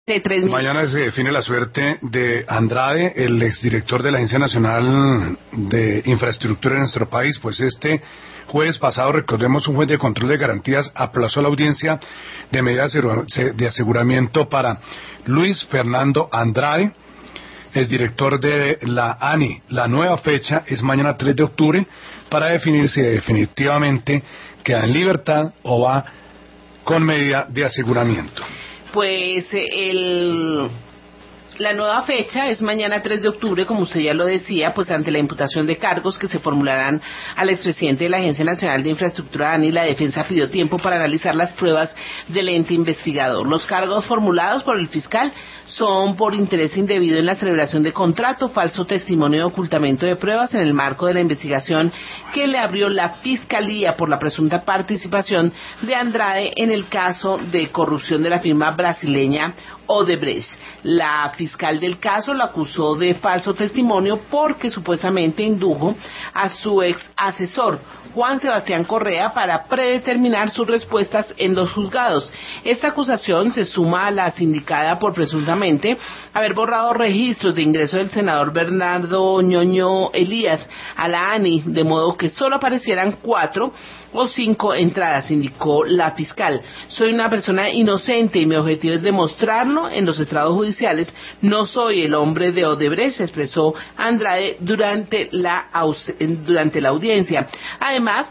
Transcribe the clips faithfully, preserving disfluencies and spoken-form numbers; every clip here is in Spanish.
de tres mil. Mañana se define la suerte de Andrade, el exdirector de la Agencia Nacional de Infraestructura en nuestro país. Pues este jueves pasado, recordemos, un juez de control de garantías aplazó la audiencia de medidas de aseguramiento para Luis Fernando Andrade, exdirector de la ANI. La nueva fecha es mañana tres de octubre para definir si definitivamente queda en libertad o va con medida de aseguramiento. Pues el... La nueva fecha es mañana tres de octubre, como usted ya lo decía, pues ante la imputación de cargos que se formularán al expresidente de la Agencia Nacional de Infraestructura, ANI, la defensa pidió tiempo para analizar las pruebas del ente investigador. Los cargos formulados por el fiscal son por interés indebido en la celebración de contrato, falso testimonio y ocultamiento de pruebas en el marco de la investigación que le abrió la Fiscalía por la presunta participación de Andrade en el caso de corrupción de la firma brasileña Odebrecht. La fiscal del caso lo acusó de falso testimonio porque supuestamente indujo a su ex asesor Juan Sebastián Correa para predeterminar sus respuestas en los juzgados. Esta acusación se suma a la sindicada por presuntamente haber borrado registros de ingreso del senador Bernardo Ñoño Elías a la ANI, de modo que solo aparecieran cuatro o cinco entradas, indicó la fiscal. Soy una persona inocente y mi objetivo es demostrarlo en los estrados judiciales. No soy el hombre de Odebrecht, expresó Andrade durante la, durante la audiencia. Además,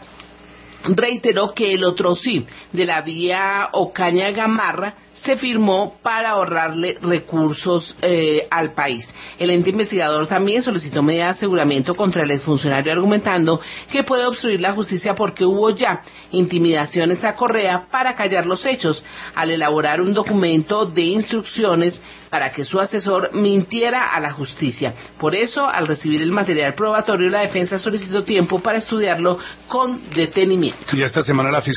reiteró que el otro sí, de la vía Ocaña Gamarra, se firmó para ahorrarle recursos eh, al país. El ente investigador también solicitó medida de aseguramiento contra el exfuncionario, argumentando que puede obstruir la justicia porque hubo ya intimidaciones a Correa para callar los hechos, al elaborar un documento de instrucciones para que su asesor mintiera a la justicia. Por eso, al recibir el material probatorio, la defensa solicitó tiempo para estudiarlo con detenimiento. Y esta semana la Fiscalía